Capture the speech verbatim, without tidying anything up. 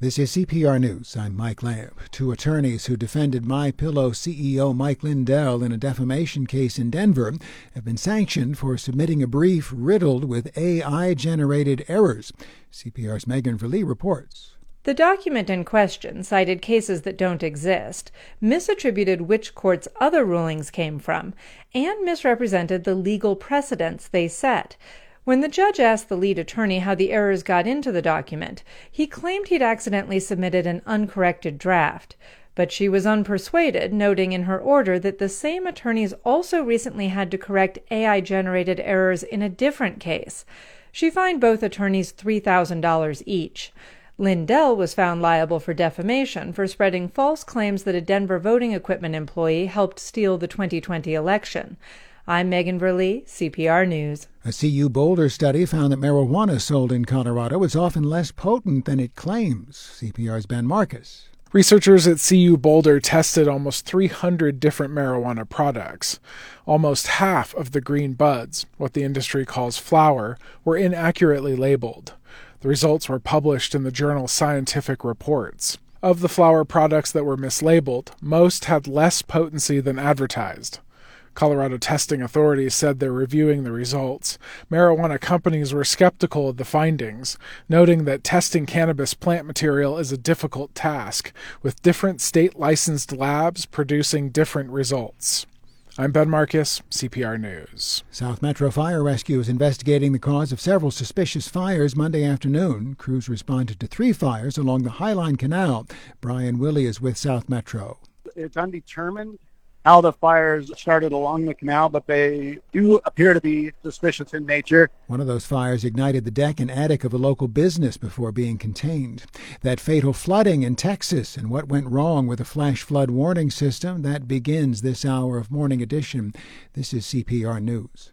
This is C P R News. I'm Mike Lamb. Two attorneys who defended MyPillow C E O Mike Lindell in a defamation case in Denver have been sanctioned for submitting a brief riddled with A I-generated errors. C P R's Megan Verlee reports. The document in question cited cases that don't exist, misattributed which court's other rulings came from, and misrepresented the legal precedents they set. When the judge asked the lead attorney how the errors got into the document, he claimed he'd accidentally submitted an uncorrected draft. But she was unpersuaded, noting in her order that the same attorneys also recently had to correct A I-generated errors in a different case. She fined both attorneys three thousand dollars each. Lindell was found liable for defamation for spreading false claims that a Denver voting equipment employee helped steal the twenty twenty election. I'm Megan Verlee, C P R News. A C U Boulder study found that marijuana sold in Colorado is often less potent than it claims. C P R's Ben Marcus. Researchers at C U Boulder tested almost three hundred different marijuana products. Almost half of the green buds, what the industry calls flower, were inaccurately labeled. The results were published in the journal Scientific Reports. Of the flower products that were mislabeled, most had less potency than advertised. Colorado testing authorities said they're reviewing the results. Marijuana companies were skeptical of the findings, noting that testing cannabis plant material is a difficult task, with different state-licensed labs producing different results. I'm Ben Marcus, C P R News. South Metro Fire Rescue is investigating the cause of several suspicious fires Monday afternoon. Crews responded to three fires along the Highline Canal. Brian Willey is with South Metro. It's undetermined how the fires started along the canal, but they do appear to be suspicious in nature. One of those fires ignited the deck and attic of a local business before being contained. That fatal flooding in Texas and what went wrong with the flash flood warning system, that begins this hour of Morning Edition. This is C P R News.